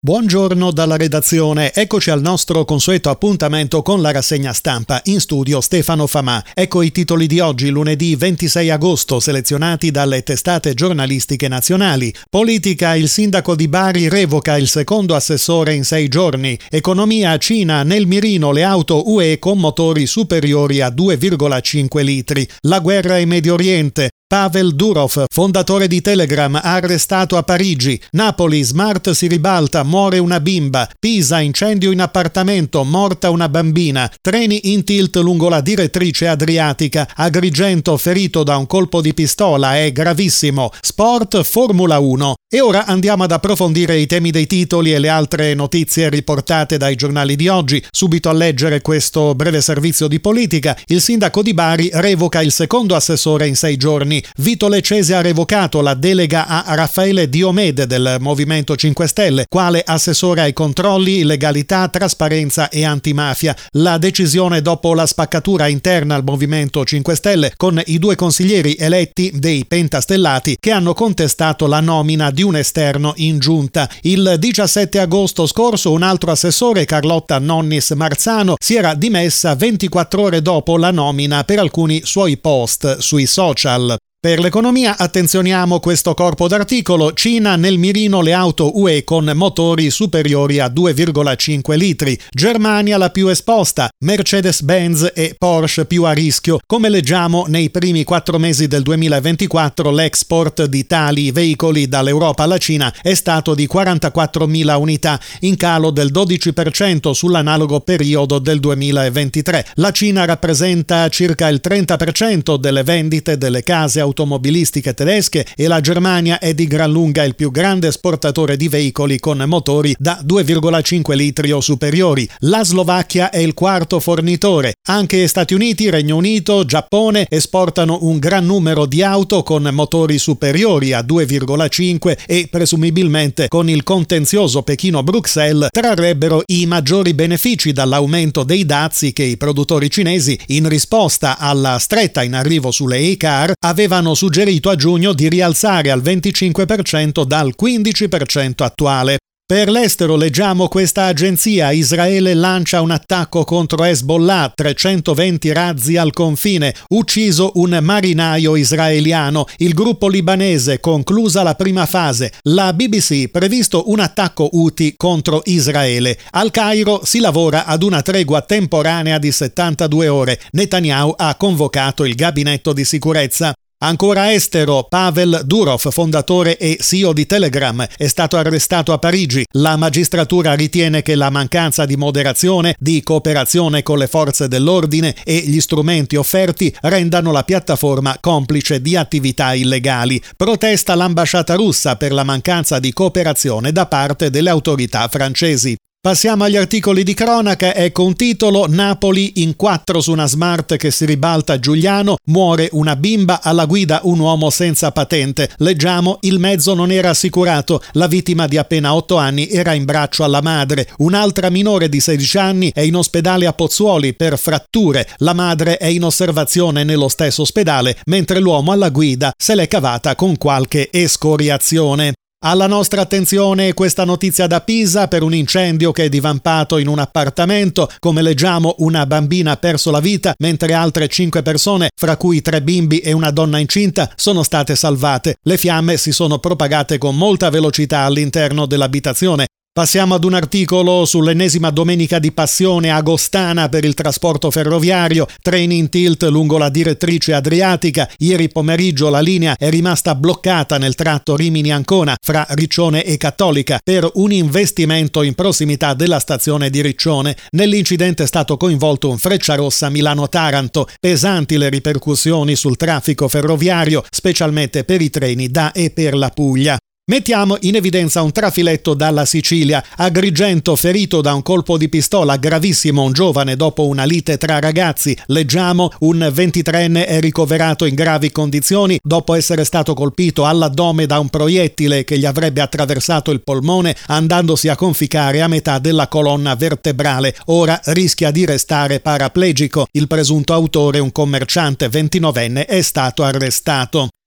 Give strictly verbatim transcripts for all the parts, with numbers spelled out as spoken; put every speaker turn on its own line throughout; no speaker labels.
Buongiorno dalla redazione, eccoci al nostro consueto appuntamento con la rassegna stampa. In studio Stefano Famà. Ecco i titoli di oggi, lunedì ventisei agosto, selezionati dalle testate giornalistiche nazionali. Politica, il sindaco di Bari revoca il secondo assessore in sei giorni. Economia, Cina, nel mirino le auto U E con motori superiori a due virgola cinque litri. La guerra in Medio Oriente. Pavel Durov, fondatore di Telegram, arrestato a Parigi. Napoli, smart si ribalta, muore una bimba. Pisa, incendio in appartamento, morta una bambina. Treni in tilt lungo la direttrice adriatica. Agrigento, ferito da un colpo di pistola, è gravissimo. Sport, Formula uno. E ora andiamo ad approfondire i temi dei titoli e le altre notizie riportate dai giornali di oggi. Subito a leggere questo breve servizio di politica. Il sindaco di Bari revoca il secondo assessore in sei giorni. Vito Lecese ha revocato la delega a Raffaele Diomede del Movimento cinque Stelle, quale assessore ai controlli, legalità, trasparenza e antimafia. La decisione dopo la spaccatura interna al Movimento cinque Stelle con i due consiglieri eletti dei pentastellati che hanno contestato la nomina di un esterno in giunta. Il diciassette agosto scorso un altro assessore, Carlotta Nonnis Marzano, si era dimessa ventiquattro ore dopo la nomina per alcuni suoi post sui social. Per l'economia attenzioniamo questo corpo d'articolo. Cina, nel mirino le auto U E con motori superiori a due virgola cinque litri. Germania la più esposta. Mercedes-Benz e Porsche più a rischio. Come leggiamo, nei primi quattro mesi del duemilaventiquattro l'export di tali veicoli dall'Europa alla Cina è stato di quarantaquattromila unità, in calo del dodici per cento sull'analogo periodo del duemilaventitré. La Cina rappresenta circa il trenta per cento delle vendite delle case automobilistiche tedesche e la Germania è di gran lunga il più grande esportatore di veicoli con motori da due virgola cinque litri o superiori. La Slovacchia è il quarto fornitore. Anche Stati Uniti, Regno Unito, Giappone esportano un gran numero di auto con motori superiori a due virgola cinque e presumibilmente con il contenzioso Pechino-Bruxelles trarrebbero i maggiori benefici dall'aumento dei dazi che i produttori cinesi, in risposta alla stretta in arrivo sulle e-car, avevano hanno suggerito a giugno di rialzare al venticinque per cento dal quindici per cento attuale. Per l'estero leggiamo questa agenzia: Israele lancia un attacco contro Hezbollah, trecentoventi razzi al confine, ucciso un marinaio israeliano. Il gruppo libanese conclusa la prima fase. La B B C previsto un attacco Houthi contro Israele. Al Cairo si lavora ad una tregua temporanea di settantadue ore. Netanyahu ha convocato il gabinetto di sicurezza. Ancora estero, Pavel Durov, fondatore e C E O di Telegram, è stato arrestato a Parigi. La magistratura ritiene che la mancanza di moderazione, di cooperazione con le forze dell'ordine e gli strumenti offerti rendano la piattaforma complice di attività illegali. Protesta l'ambasciata russa per la mancanza di cooperazione da parte delle autorità francesi. Passiamo agli articoli di cronaca. Ecco un titolo: Napoli in quattro su una smart che si ribalta a Giugliano, muore una bimba, alla guida un uomo senza patente. Leggiamo: il mezzo non era assicurato, la vittima di appena otto anni era in braccio alla madre. Un'altra minore di sedici anni è in ospedale a Pozzuoli per fratture, la madre è in osservazione nello stesso ospedale, mentre l'uomo alla guida se l'è cavata con qualche escoriazione. Alla nostra attenzione questa notizia da Pisa per un incendio che è divampato in un appartamento. Come leggiamo, una bambina ha perso la vita, mentre altre cinque persone, fra cui tre bimbi e una donna incinta, sono state salvate. Le fiamme si sono propagate con molta velocità all'interno dell'abitazione. Passiamo ad un articolo sull'ennesima domenica di passione agostana per il trasporto ferroviario. Treni in tilt lungo la direttrice adriatica. Ieri pomeriggio la linea è rimasta bloccata nel tratto Rimini-Ancona fra Riccione e Cattolica per un investimento in prossimità della stazione di Riccione. Nell'incidente è stato coinvolto un Frecciarossa Milano-Taranto. Pesanti le ripercussioni sul traffico ferroviario, specialmente per i treni da e per la Puglia. Mettiamo in evidenza un trafiletto dalla Sicilia. Agrigento, ferito da un colpo di pistola gravissimo un giovane dopo una lite tra ragazzi. Leggiamo: un ventitreenne è ricoverato in gravi condizioni dopo essere stato colpito all'addome da un proiettile che gli avrebbe attraversato il polmone andandosi a conficcare a metà della colonna vertebrale. Ora rischia di restare paraplegico. Il presunto autore, un commerciante ventinovenne, è stato arrestato.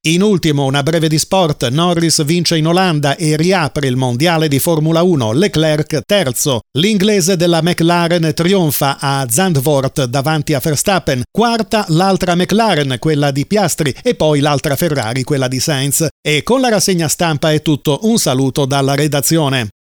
In ultimo, una breve di sport. Norris vince in Olanda e riapre il mondiale di Formula uno. Leclerc terzo. L'inglese della McLaren trionfa a Zandvoort davanti a Verstappen. Quarta l'altra McLaren, quella di Piastri, e poi l'altra Ferrari, quella di Sainz. E con la rassegna stampa è tutto. Un saluto dalla redazione.